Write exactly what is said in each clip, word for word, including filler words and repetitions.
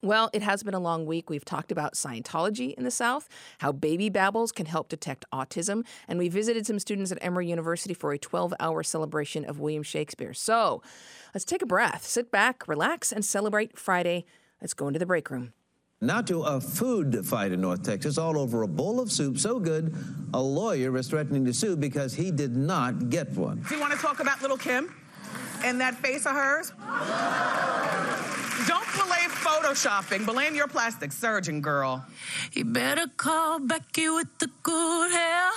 Well, it has been a long week. We've talked about Scientology in the South, how baby babbles can help detect autism, and we visited some students at Emory University for a twelve-hour celebration of William Shakespeare. So let's take a breath, sit back, relax, and celebrate Friday. Let's go into the break room. Now to a food fight in North Texas, all over a bowl of soup so good, a lawyer is threatening to sue because he did not get one. Do you want to talk about little Kim and that face of hers? Don't blame photoshopping. Blame your plastic surgeon, girl. You better call Becky with the good hair.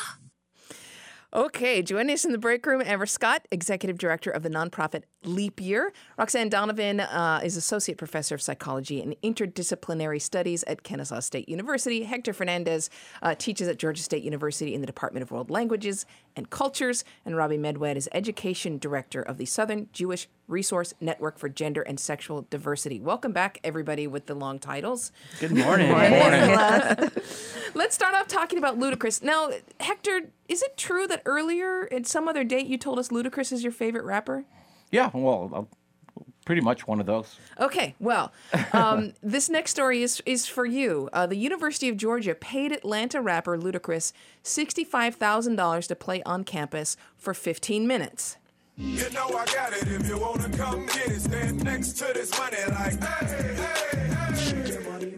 Okay, joining us in the break room, Amber Scott, Executive Director of the nonprofit Leap Year. Roxanne Donovan uh, is Associate Professor of Psychology and Interdisciplinary Studies at Kennesaw State University. Hector Fernandez uh, teaches at Georgia State University in the Department of World Languages and Cultures. And Robbie Medwed is Education Director of the Southern Jewish Resource Network for Gender and Sexual Diversity. Welcome back, everybody, with the long titles. Good morning. Good morning. morning. Let's start off talking about Ludacris. Now, Hector, is it true that earlier at some other date you told us Ludacris is your favorite rapper? Yeah, well, uh, pretty much one of those. Okay, well, um, this next story is is for you. Uh, the University of Georgia paid Atlanta rapper Ludacris sixty-five thousand dollars to play on campus for fifteen minutes. You know I got it. If you wanna come get it, stand next to this money like, hey, hey, hey.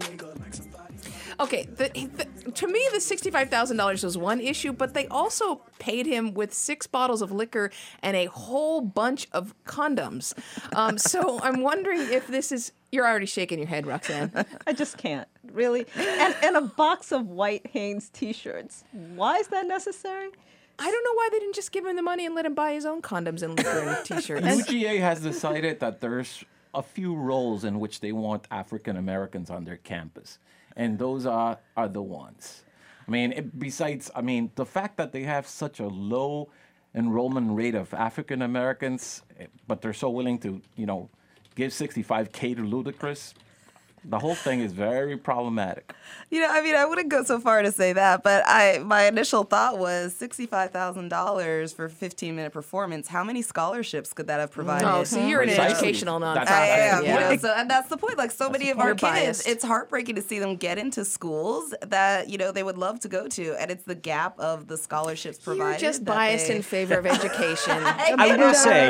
Okay, the, the, to me, the sixty-five thousand dollars was one issue, but they also paid him with six bottles of liquor and a whole bunch of condoms. Um, so I'm wondering if this is... You're already shaking your head, Roxanne. I just can't, really. And, and a box of white Hanes T-shirts. Why is that necessary? I don't know why they didn't just give him the money and let him buy his own condoms and liquor and T-shirts. U G A has decided that there's a few roles in which they want African Americans on their campus. And those are, are the ones. I mean, it, besides, I mean, the fact that they have such a low enrollment rate of African Americans, but they're so willing to, you know, give sixty-five K to Ludacris, the whole thing is very problematic. You know, I mean, I wouldn't go so far to say that, but I my initial thought was sixty-five thousand dollars for a fifteen-minute performance. How many scholarships could that have provided? Oh, so you're an Precisely. educational nonprofit. I am. Yeah. You know, so, and that's the point. Like, so many of our You're kids, biased. it's heartbreaking to see them get into schools that, you know, they would love to go to. And it's the gap of the scholarships provided. You're just that biased they- in favor of education. I will say,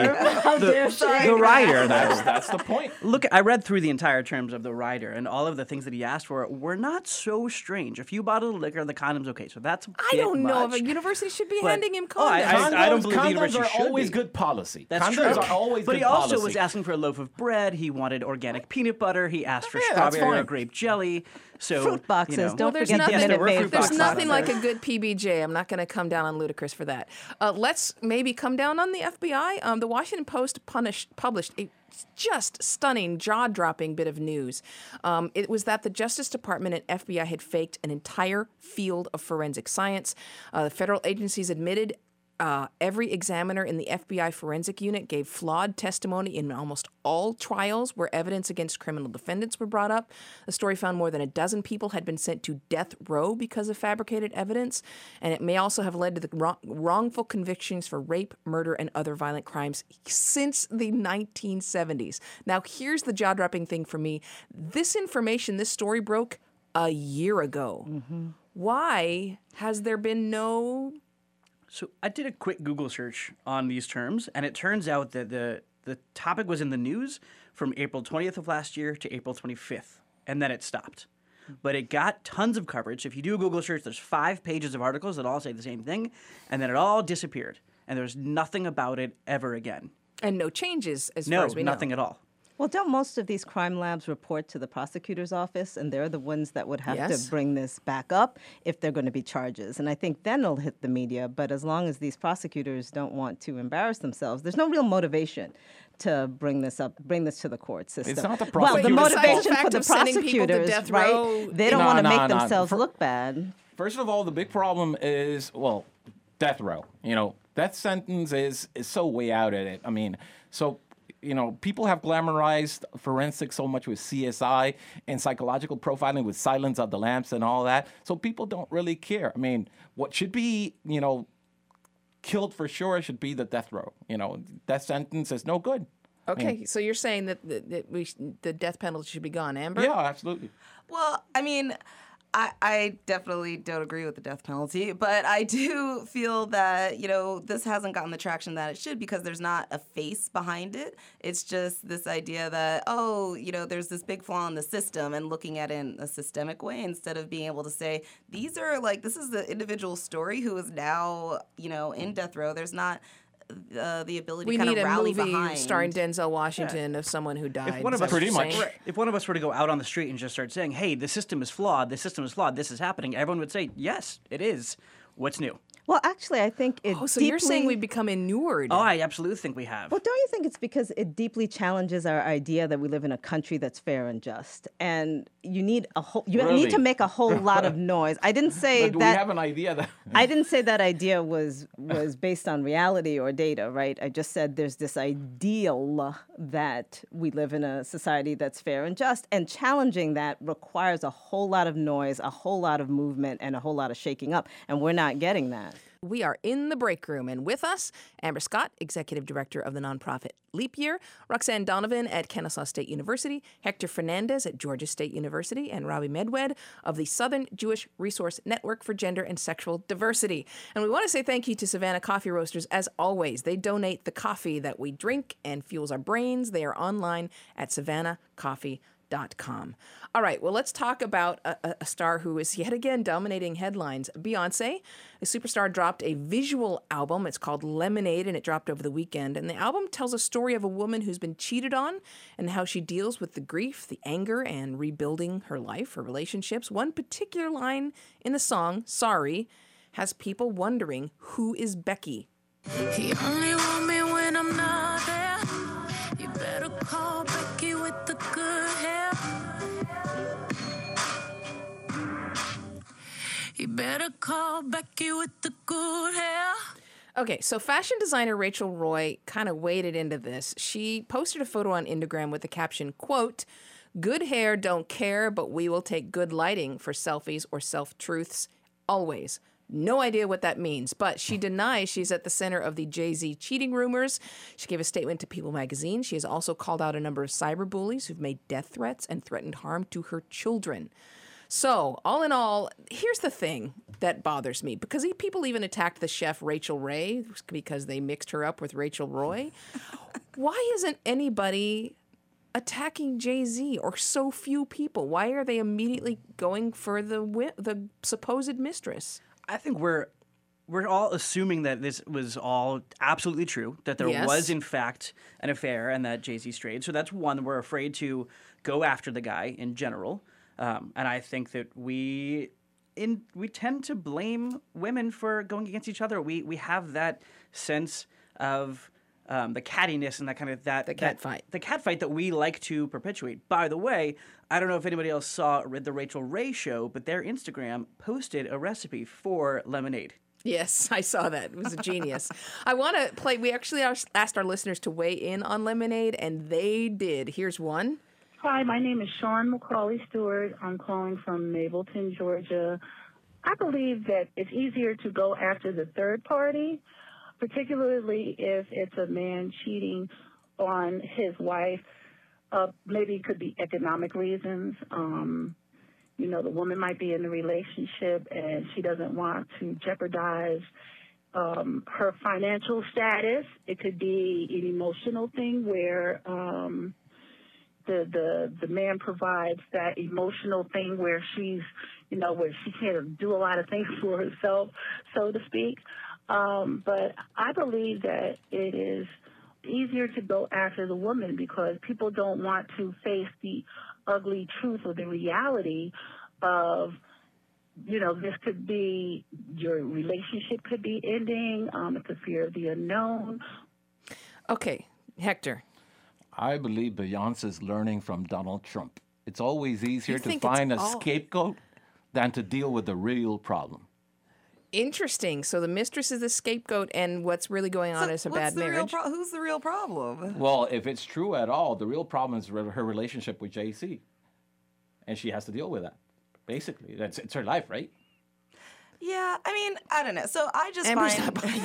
the, the rider, That's, that's the point. look, I read through the entire terms of the rider, and all of the things that he asked for were not so strange. A few bottles of liquor, the condom's okay, so that's a I bit don't know if much. a university should be But- handing him condoms. Oh, I- I- don't believe the condoms university are should always be. good policy. That's condoms true. are always but good he also policy. was asking for a loaf of bread. He wanted organic peanut butter. He asked for Yeah, that's strawberry or fine. grape jelly. So Fruit boxes, You know, don't Well, there's forget nothing- the Yes, there Minute were Maid fruit There's boxes. nothing like boxes. a good P B J. I'm not going to come down on Ludacris for that. Uh, let's maybe come down on the F B I. Um, the Washington Post punished, published a just stunning, jaw-dropping bit of news. Um, it was that the Justice Department and F B I had faked an entire field of forensic science. Uh, the federal agencies admitted Uh, every examiner in the F B I forensic unit gave flawed testimony in almost all trials where evidence against criminal defendants were brought up. The story found more than a dozen people had been sent to death row because of fabricated evidence, and it may also have led to the wrong, wrongful convictions for rape, murder, and other violent crimes since the nineteen seventies. Now, here's the jaw-dropping thing for me. This information, this story broke a year ago. Mm-hmm. Why has there been no... So I did a quick Google search on these terms, and it turns out that the the topic was in the news from April twentieth of last year to April twenty-fifth, and then it stopped. But it got tons of coverage. If you do a Google search, there's five pages of articles that all say the same thing, and then it all disappeared, and there's nothing about it ever again. And no changes as No, far as we know. nothing at all. Well, don't most of these crime labs report to the prosecutor's office, and they're the ones that would have Yes. to bring this back up if they're going to be charges. And I think then it'll hit the media. But as long as these prosecutors don't want to embarrass themselves, there's no real motivation to bring this up, bring this to the court system. It's not the Well, the prosecutors' fault. motivation The fact for the of sending people to prosecutors, death row, right? They don't No, want to no, make no. themselves For- look bad. First of all, the big problem is, well, death row. You know, death sentence is, is so way out at it. I mean, so, you know, people have glamorized forensics so much with C S I and psychological profiling with Silence of the Lambs and all that. So people don't really care. I mean, what should be, you know, killed for sure should be the death row. You know, death sentence is no good. Okay, so you're saying that, that, that we sh- the death penalty should be gone, Amber? Yeah, absolutely. Well, I mean, I, I definitely don't agree with the death penalty, but I do feel that, you know, this hasn't gotten the traction that it should because there's not a face behind it. It's just this idea that, oh, you know, there's this big flaw in the system and looking at it in a systemic way instead of being able to say, these are like, this is the individual story who is now, you know, in death row. There's not uh, the ability We to kind need of a rally movie behind. starring Denzel Washington of someone who died. If one of Is that us what Pretty you're much. saying? If one of us were to go out on the street and just start saying, "Hey, the system is flawed. The system is flawed. This is happening," everyone would say, "Yes, it is. What's new?" Well, actually, I think it Oh, so deeply... you're saying we become inured? Oh, I absolutely think we have. Well, don't you think it's because it deeply challenges our idea that we live in a country that's fair and just, and you need a whole you Really? need to make a whole lot of noise. I didn't say But we that have an idea that. I didn't say that idea was was based on reality or data, right? I just said there's this ideal that we live in a society that's fair and just, and challenging that requires a whole lot of noise, a whole lot of movement, and a whole lot of shaking up, and we're not getting that. We are in the break room, and with us, Amber Scott, Executive Director of the nonprofit Leap Year, Roxanne Donovan at Kennesaw State University, Hector Fernandez at Georgia State University, and Robbie Medwed of the Southern Jewish Resource Network for Gender and Sexual Diversity. And we want to say thank you to Savannah Coffee Roasters, as always. They donate the coffee that we drink and fuels our brains. They are online at savannah coffee dot com. All right, well, let's talk about a, a star who is yet again dominating headlines. Beyonce, a superstar, dropped a visual album. It's called Lemonade, and it dropped over the weekend. And the album tells a story of a woman who's been cheated on and how she deals with the grief, the anger, and rebuilding her life, her relationships. One particular line in the song, Sorry, has people wondering, who is Becky? He only want me when I'm not there. You better call Becky with the good hair. You better call Becky with the good hair. Okay, so fashion designer Rachel Roy kind of waded into this. She posted a photo on Instagram with the caption, quote, "Good hair don't care, but we will take good lighting for selfies or self-truths always." No idea what that means, but she denies she's at the center of the Jay-Z cheating rumors. She gave a statement to People magazine. She has also called out a number of cyberbullies who've made death threats and threatened harm to her children. So, all in all, here's the thing that bothers me, because people even attacked the chef Rachel Ray because they mixed her up with Rachel Roy. Why isn't anybody attacking Jay-Z, or so few people? Why are they immediately going for the wi- the supposed mistress? I think we're we're all assuming that this was all absolutely true, that there Yes. was in fact an affair and that Jay-Z strayed. So that's one, we're afraid to go after the guy in general. Um, and I think that we in we tend to blame women for going against each other. We we have that sense of um, the cattiness and that kind of that The cat that- fight. the cat fight that we like to perpetuate. By the way, I don't know if anybody else saw the Rachel Ray show, but their Instagram posted a recipe for lemonade. Yes, I saw that. It was a genius. I want to play. We actually asked asked our listeners to weigh in on Lemonade, and they did. Here's one. Hi, my name is Sean McCauley Stewart. I'm calling from Mableton, Georgia. I believe that it's easier to go after the third party, particularly if it's a man cheating on his wife. Uh, maybe it could be economic reasons. Um, you know, the woman might be in a relationship and she doesn't want to jeopardize um, her financial status. It could be an emotional thing where um, the, the the man provides that emotional thing where she's, you know, where she can't do a lot of things for herself, so to speak. Um, but I believe that it is easier to go after the woman because people don't want to face the ugly truth or the reality of, you know, this could be, your relationship could be ending. Um, it's a fear of the unknown. Okay, Hector. I believe Beyonce's learning from Donald Trump. It's always easier You to think it's find a all- scapegoat than to deal with the real problem. Interesting. So the mistress is the scapegoat, and what's really going on So is a what's bad the real marriage. pro- who's the real problem? Well, if it's true at all, the real problem is re- her relationship with Jay-Z. And she has to deal with that. Basically, that's it's her life, right? Yeah, I mean, I don't know. So I just Amber's find not buying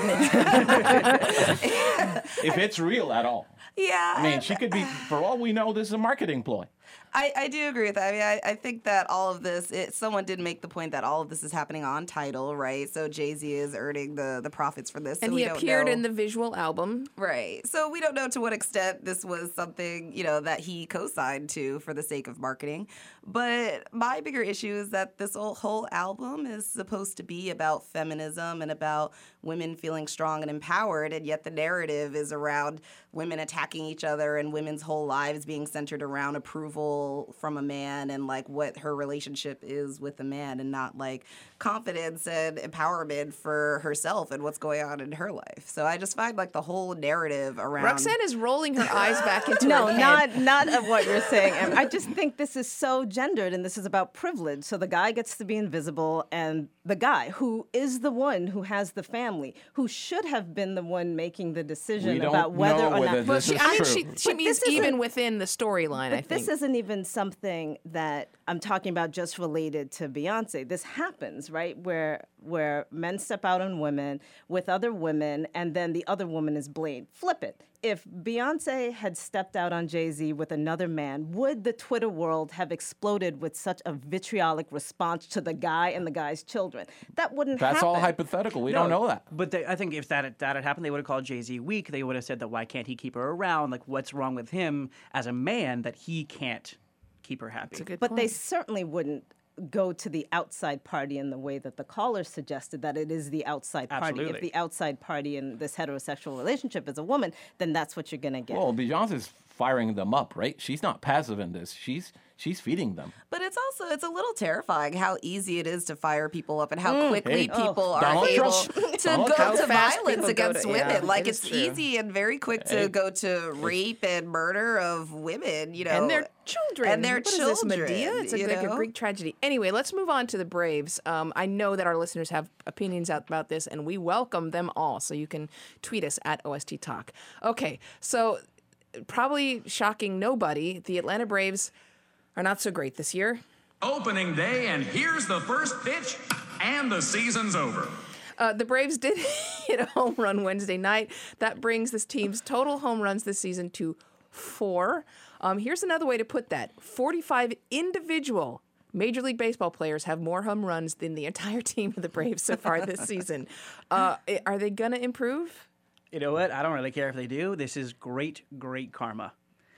it. If it's real at all. Yeah. I mean, she could be, for all we know, this is a marketing ploy. I, I do agree with that. I mean, I, I think that all of this, it, someone did make the point that all of this is happening on Tidal, right? So Jay-Z is earning the, the profits for this. And so he we don't appeared know. in the visual album. Right. So we don't know to what extent this was something, you know, that he co-signed to for the sake of marketing. But my bigger issue is that this whole, whole album is supposed to be about feminism and about women feeling strong and empowered, and yet the narrative is around women attacking each other and women's whole lives being centered around approval from a man and like what her relationship is with a man, and not like confidence and empowerment for herself and what's going on in her life. So I just find like the whole narrative around Roxanne is rolling her eyes back into No, her head. not not of what you're saying. Em. I just think this is so gendered, and this is about privilege. So the guy gets to be invisible, and the guy who is the one who has the family, who should have been the one making the decision We don't about whether know or whether not. Well, this she, is I mean, true. she, she But means this isn't- even within the storyline, I But think. this isn't even something that I'm talking about just related to Beyonce. This happens, right? Where where men step out on women with other women, and then the other woman is blamed. Flip it. If Beyonce had stepped out on Jay-Z with another man, would the Twitter world have exploded with such a vitriolic response to the guy and the guy's children? That wouldn't That's happen. all hypothetical. We don't know that. But they, I think if that that had happened, they would have called Jay-Z weak. They would have said that why can't he keep her around? Like, what's wrong with him as a man that he can't keep her happy? That's a good But point. they certainly wouldn't go to the outside party in the way that the caller suggested, that it is the outside party. Absolutely. If the outside party in this heterosexual relationship is a woman, then that's what you're going to get. Well, Beyonce's firing them up, right? She's not passive in this. She's she's feeding them. But it's also, it's a little terrifying how easy it is to fire people up and how quickly Hey, people are Donald able Trump. to Donald go Trump. to How fast violence people go against to- women. yeah, like, it is it's true. easy and very quick to Hey. go to rape and murder of women, you know. and their children. And their What is children. this, Medea? It's a, you like a know? Greek tragedy. Anyway, let's move on to the Braves. Um, I know that our listeners have opinions out about this, and we welcome them all. So you can tweet us at O S T Talk. Okay, so probably shocking nobody, the Atlanta Braves are not so great this year. Opening day, and here's the first pitch, and the season's over. Uh, the Braves did hit a home run Wednesday night. That brings this team's total home runs this season to four. Um, here's another way to put that. forty-five individual Major League Baseball players have more home runs than the entire team of the Braves so far this season. Uh, are they going to improve? You know what? I don't really care if they do. This is great, great karma.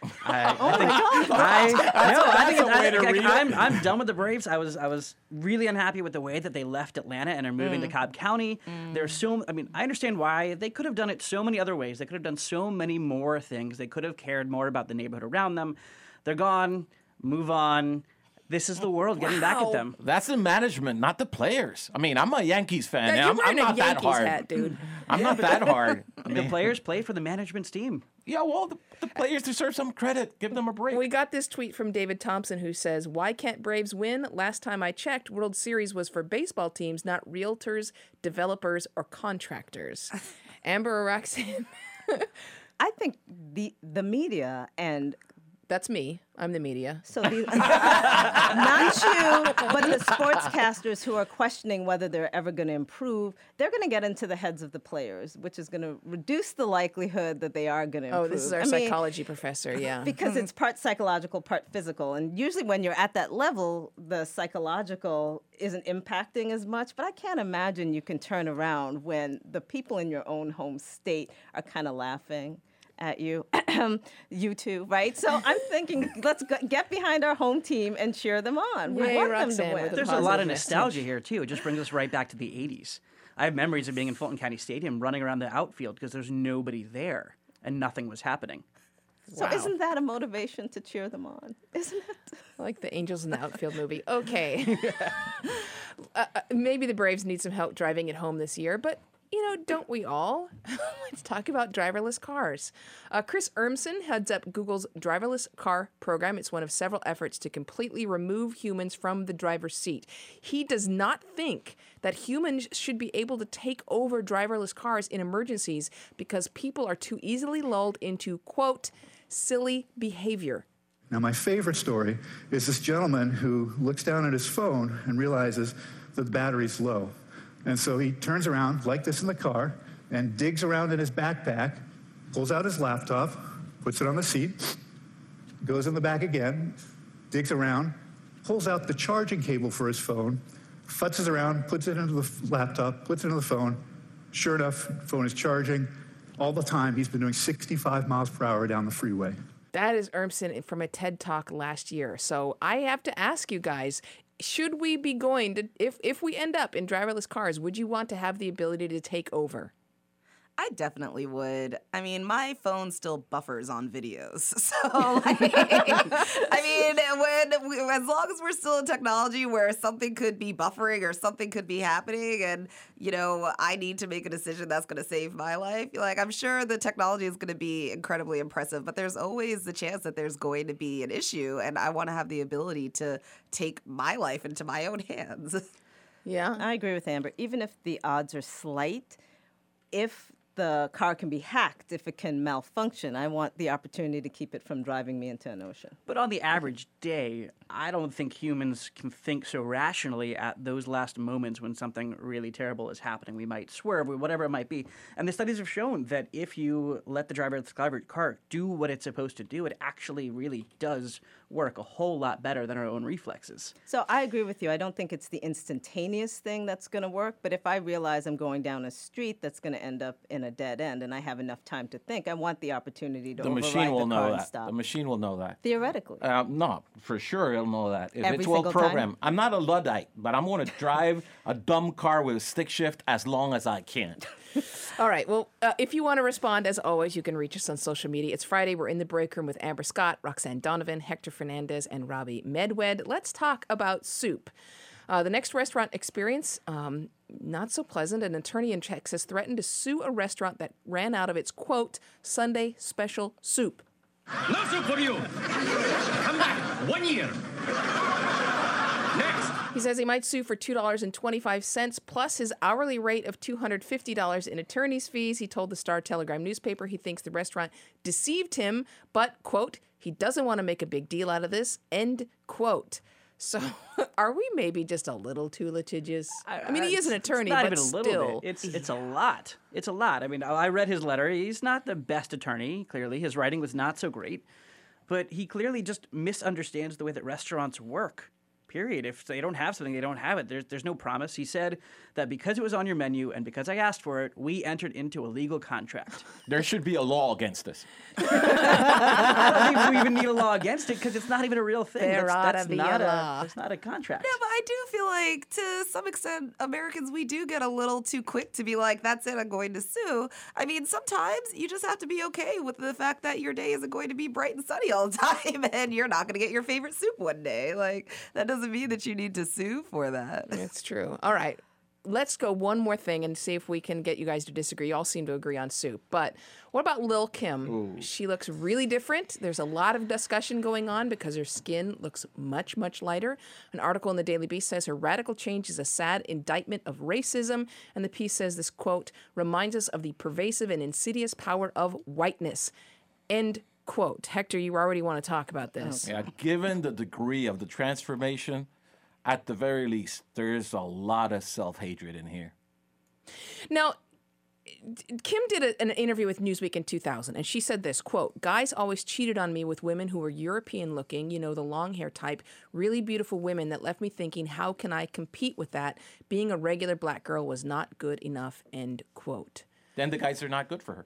I, oh I think, my God! I, no, I think that's a I, way to I, read it. I'm I'm done with the Braves. I was I was really unhappy with the way that they left Atlanta and are moving to Cobb County. There's so I mean I understand why they could have done it so many other ways. They could have done so many more things. They could have cared more about the neighborhood around them. They're gone. Move on. This is the world getting back at them. That's the management, not the players. I mean, I'm a Yankees fan. Yeah, and you're I'm, I'm wearing a not that Yankees hard. hat, dude. I'm not that hard. I The mean, players play for the management's team. yeah, well, the, the players deserve some credit. Give them a break. We got this tweet from David Thompson who says, "Why can't Braves win? Last time I checked, World Series was for baseball teams, not realtors, developers, or contractors." Amber or Roxanne? I think the the media and That's me. I'm the media. so the, not you, but the sportscasters who are questioning whether they're ever going to improve, they're going to get into the heads of the players, which is going to reduce the likelihood that they are going to improve. Oh, this is our I mean, psychology professor, yeah. because it's part psychological, part physical. And usually when you're at that level, the psychological isn't impacting as much. But I can't imagine you can turn around when the people in your own home state are kind of laughing at you, you two, right? So I'm thinking, let's go, get behind our home team and cheer them on. We Yay, want Roxanne, them to with win. the There's a lot positive of message. nostalgia here too. It just brings us right back to the eighties. I have memories of being in Fulton County Stadium, running around the outfield because there's nobody there and nothing was happening. So Wow. isn't that a motivation to cheer them on? Isn't it? Like the Angels in the Outfield movie. Okay. uh, uh, maybe the Braves need some help driving it home this year, but you know, don't we all? Let's talk about driverless cars. Uh, Chris Urmson heads up Google's driverless car program. It's one of several efforts to completely remove humans from the driver's seat. He does not think that humans should be able to take over driverless cars in emergencies because people are too easily lulled into, quote, silly behavior. Now, my favorite story is this gentleman who looks down at his phone and realizes that the battery's low. And so he turns around like this in the car and digs around in his backpack, pulls out his laptop, puts it on the seat, goes in the back again, digs around, pulls out the charging cable for his phone, futzes around, puts it into the laptop, puts it into the phone. Sure enough, phone is charging. All the time, he's been doing sixty-five miles per hour down the freeway. That is Urmson from a TED Talk last year. So I have to ask you guys, should we be going to, if, if we end up in driverless cars, would you want to have the ability to take over? I definitely would. I mean, my phone still buffers on videos. So, like, I mean, when we, as long as we're still in technology where something could be buffering or something could be happening and, you know, I need to make a decision that's going to save my life, like, I'm sure the technology is going to be incredibly impressive, but there's always the chance that there's going to be an issue, and I want to have the ability to take my life into my own hands. Yeah. I agree with Amber. Even if the odds are slight, if the car can be hacked, if it can malfunction, I want the opportunity to keep it from driving me into an ocean. But on the average day, I don't think humans can think so rationally at those last moments when something really terrible is happening. We might swerve, or whatever it might be. And the studies have shown that if you let the driverless car do what it's supposed to do, it actually really does work a whole lot better than our own reflexes. So I agree with you. I don't think it's the instantaneous thing that's going to work, but if I realize I'm going down a street that's going to end up in a dead end and I have enough time to think, I want the opportunity to The override machine will the know car and that. stop. The machine will know that. Theoretically. Uh, no, for sure it'll know that. If Every it's well single time? programmed. I'm not a Luddite, but I'm going to drive a dumb car with a stick shift as long as I can. All right. Well, uh, if you want to respond, as always, you can reach us on social media. It's Friday. We're in the break room with Amber Scott, Roxanne Donovan, Hector Fernandez, and Robbie Medwed. Let's talk about soup. Uh, the next restaurant experience, um, not so pleasant. An attorney in Texas threatened to sue a restaurant that ran out of its, quote, Sunday special soup. No soup for you. Come back. One year. Next. He says he might sue for two dollars and twenty-five cents plus his hourly rate of two hundred fifty dollars in attorney's fees. He told the Star-Telegram newspaper he thinks the restaurant deceived him, but, quote, he doesn't want to make a big deal out of this, end quote. So are we maybe just a little too litigious? I, I mean, he is an attorney, it's not but even a still. little bit. It's, it's a lot. It's a lot. I mean, I read his letter. He's not the best attorney, clearly. His writing was not so great. But he clearly just misunderstands the way that restaurants work. Period. If they don't have something, they don't have it. There's, there's no promise. He said that because it was on your menu and because I asked for it, we entered into a legal contract. There should be a law against this. I don't think we even need a law against it because it's not even a real thing. There that's ought that's to be not a a, law. It's not a contract. Yeah, but I do feel like to some extent, Americans, we do get a little too quick to be like, that's it, I'm going to sue. I mean, sometimes you just have to be okay with the fact that your day isn't going to be bright and sunny all the time and you're not going to get your favorite soup one day. Like, that doesn't mean that you need to sue for that. It's true. All right. Let's go one more thing and see if we can get you guys to disagree. You all seem to agree on soup. But what about Lil' Kim? Ooh. She looks really different. There's a lot of discussion going on because her skin looks much, much lighter. An article in the Daily Beast says her radical change is a sad indictment of racism. And the piece says this, quote, reminds us of the pervasive and insidious power of whiteness, end quote. Hector, you already want to talk about this. Yeah, given the degree of the transformation, at the very least, there's a lot of self-hatred in here. Now, Kim did a, an interview with Newsweek in two thousand, and she said this, quote, guys always cheated on me with women who were European-looking, you know, the long hair type, really beautiful women that left me thinking, how can I compete with that? Being a regular black girl was not good enough, end quote. Then the guys are not good for her.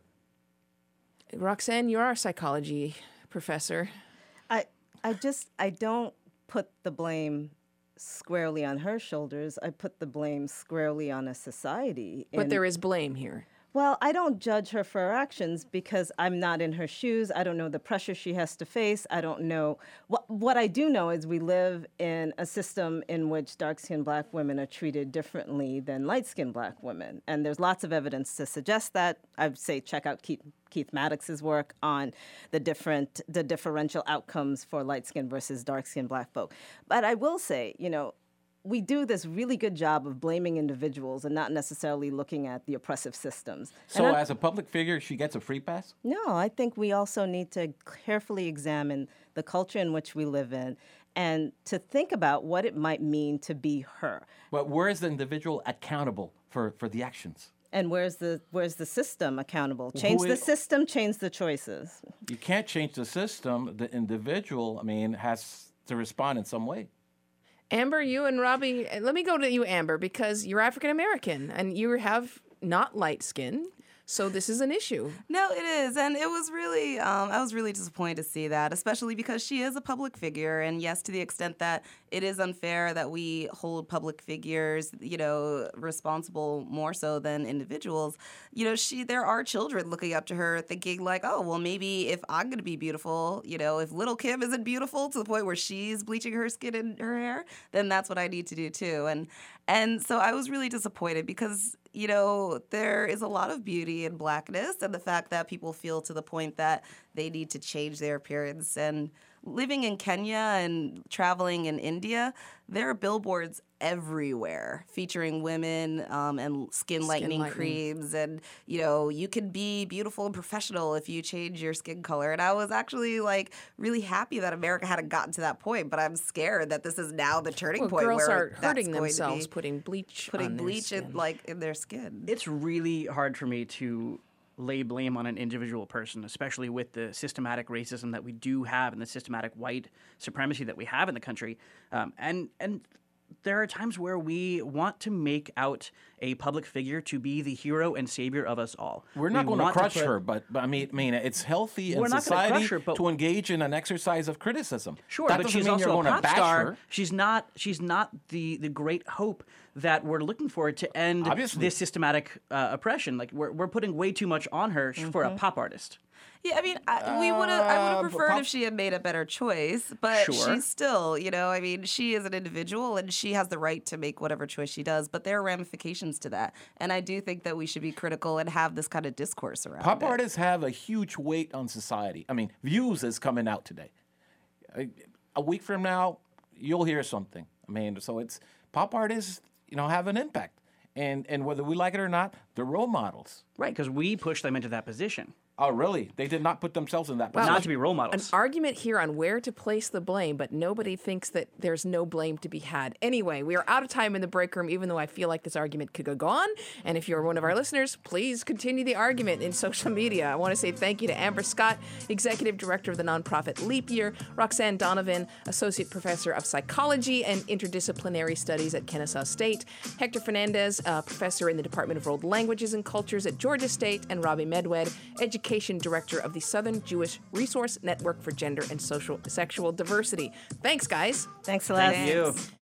Roxanne, you're our psychology professor. I, I just, I don't put the blame squarely on her shoulders. I put the blame squarely on a society. But And- there is blame here. Well, I don't judge her for her actions because I'm not in her shoes. I don't know the pressure she has to face. I don't know. What, what I do know is we live in a system in which dark-skinned black women are treated differently than light-skinned black women. And there's lots of evidence to suggest that. I'd say check out Keith, Keith Maddox's work on the different, the differential outcomes for light-skinned versus dark-skinned black folk. But I will say, you know, we do this really good job of blaming individuals and not necessarily looking at the oppressive systems. So And I- as a public figure, she gets a free pass? No, I think we also need to carefully examine the culture in which we live in and to think about what it might mean to be her. But where is the individual accountable for, for the actions? And where's the where's the system accountable? Change Who the is- system, change the choices. You can't change the system. The individual, I mean, has to respond in some way. Amber, you and Robbie, let me go to you, Amber, because you're African American and you have not light skin. So this is an issue. No, it is. And it was really, um, I was really disappointed to see that, especially because she is a public figure. And yes, to the extent that it is unfair that we hold public figures, you know, responsible more so than individuals, you know, she, there are children looking up to her thinking like, oh, well, maybe if I'm going to be beautiful, you know, if little Kim isn't beautiful to the point where she's bleaching her skin and her hair, then that's what I need to do too. And, and so I was really disappointed because, you know, there is a lot of beauty in blackness, and the fact that people feel to the point that they need to change their appearance. And living in Kenya and traveling in India, there are billboards everywhere featuring women um, and skin lightening lightening. creams. And, you know, you can be beautiful and professional if you change your skin color. And I was actually, like, really happy that America hadn't gotten to that point, but I'm scared that this is now the turning Well, point girls where are that's hurting going to themselves be putting bleach putting on their bleach in, skin. like, in their skin. It's really hard for me to lay blame on an individual person, especially with the systematic racism that we do have and the systematic white supremacy that we have in the country. Um, and and there are times where we want to make out a public figure to be the hero and savior of us all. We're not We going to want crush put- her, but, but I mean, I mean, it's healthy in We're not gonna society crush her, but- to engage in an exercise of criticism. Sure, that but doesn't she's mean also you're a going pop to bash star. her. She's not. She's not the the great hope that we're looking for to end Obviously. this systematic uh, oppression. Like we're we're putting way too much on her sh- for a Mhm. pop artist. Yeah, I mean, I, we would have. I would Uh, have but preferred pop- if she had made a better choice, but Sure. she's still, you know, I mean, she is an individual and she has the right to make whatever choice she does. But there are ramifications to that, and I do think that we should be critical and have this kind of discourse around Pop it. artists have a huge weight on society. I mean, Views is coming out today. A, a week from now, you'll hear something. I mean, so it's pop artists, you know, have an impact, and and whether we like it or not, they're role models. Right, because we push them into that position. Oh, really? They did not put themselves in that Well, position. Not to be role An models. argument here on where to place the blame, but nobody thinks that there's no blame to be had. Anyway, we are out of time in the break room, even though I feel like this argument could go on. And if you're one of our listeners, please continue the argument in social media. I want to say thank you to Amber Scott, Executive Director of the nonprofit Leap Year, Roxanne Donovan, Associate Professor of Psychology and Interdisciplinary Studies at Kennesaw State, Hector Fernandez, uh, Professor in the Department of World Languages and Cultures at Georgia State, and Robbie Medwed, Education Director of the Southern Jewish Resource Network for Gender and Social Sexual Diversity. Thanks, guys. Thanks a lot. Thank you.